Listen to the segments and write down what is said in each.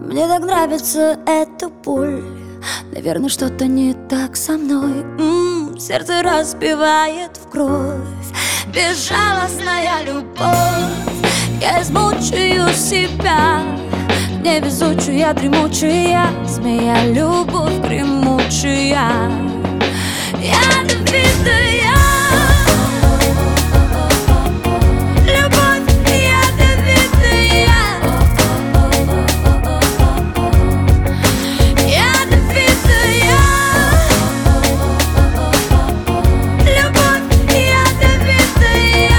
Мне так нравится эта боль. Наверное, что-то не так со мной. Сердце разбивает в кровь. Безжалостная любовь. Я измучаю себя. Невезучая, дремучая змея, любовь гремучая. Ядовитая любовь, ядовитая. Ядовитая любовь, ядовитая.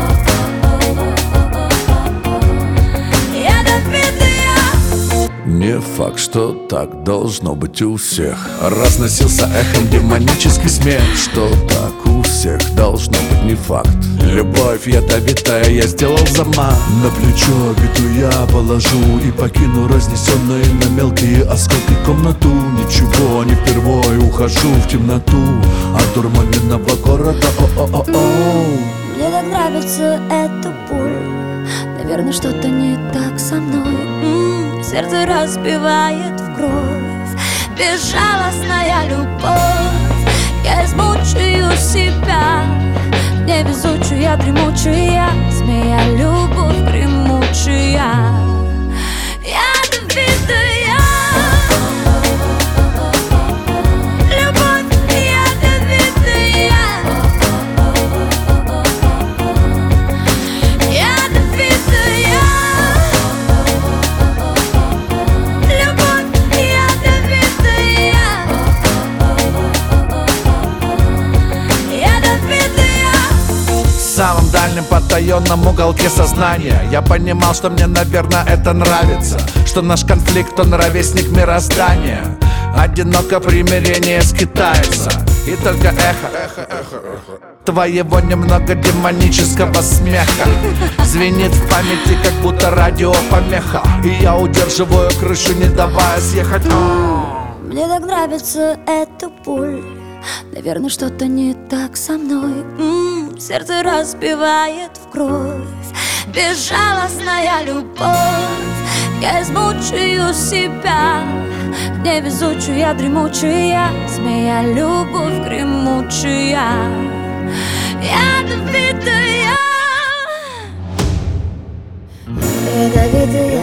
Ядовитая. Не факт, что так должно быть у всех. Разносился эхом демонический смех. Что так у всех должно быть, не факт. Любовь ядовитая, я сделал замах. На плечо обиду я положу и покину разнесенную на мелкие осколки комнату. Ничего, не впервой ухожу в темноту от дурманенного города. О-о-о-о. Мне так нравится эта боль. Наверное, что-то не так со мной. Сердце разбивает в кровь. Безжалостная любовь. Я измучаю себя. Невезучая, дремучая змея, любовь гремучая. Ядовитая любовь, ядовитая. Ядовитая любовь, ядовитая. Ядовитая. В самом дальнем потаенном уголке сознания я понимал, что мне, наверное, это нравится. Что наш конфликт, он ровесник мироздания. Одиноко примирение скитается. И только эхо твоего немного демонического смеха звенит в памяти, как будто радиопомеха. И я удерживаю крышу, не давая съехать. Мне так нравится эта боль. Наверное, что-то не так со мной. Сердце разбивает в кровь. Безжалостная любовь. Я измучаю себя. Невезучая, дремучая змея, любовь гремучая. Ядовитая. Ядовитая.